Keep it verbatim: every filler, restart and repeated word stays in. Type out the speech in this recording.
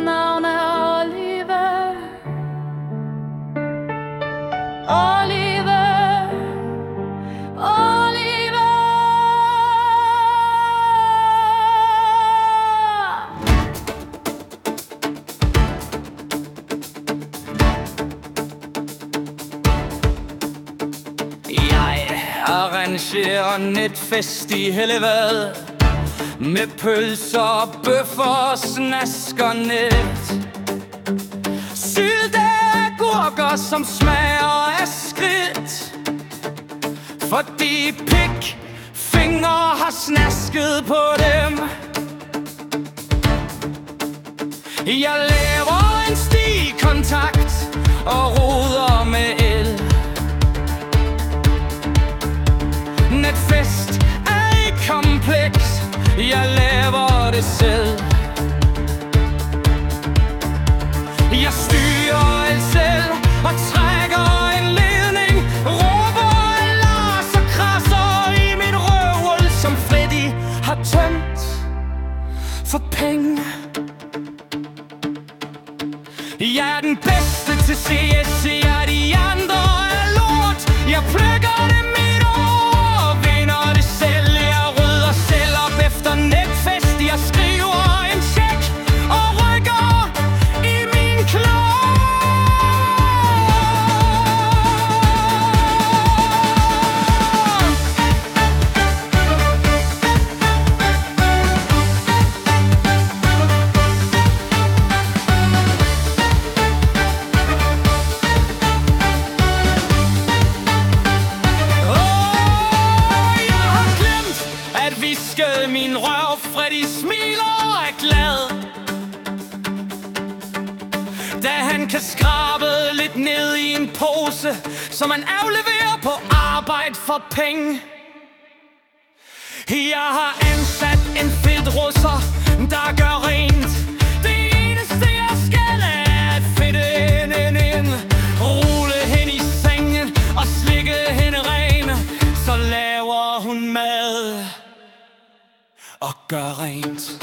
navn er Olive. Olive, Olive. Jeg arrangerer netfest i Hellevad med pølser, bøffer og snask og net. Sylte agurker, som smager af skridt, fordi pik fingre har snasket på dem. Jeg laver en stikkontakt og roder med el. Netfest er ikke kompleks, jeg laver det selv. Jeg styrer alt selv og trækker en ledning, råber Lars og krasser i mit røvhul, som Freddy har tømt for penge. Jeg er den bedste til C S, jeg de andre er lort. Jeg plukker det mit år, vinder det selv. Jeg rydder selv op efter netfest. Jeg skriver en check og rykker i min klog. Min røv, Freddy smiler og er glad, da han kan skrabe lidt ned i en pose, som han afleverer på arbejde for penge. Jeg har ansat en fed russer, der gør rent. Det eneste jeg skal er at fedte hende ind, rulle hende i sengen og slikke hende ren. Så laver hun mad og gør rent.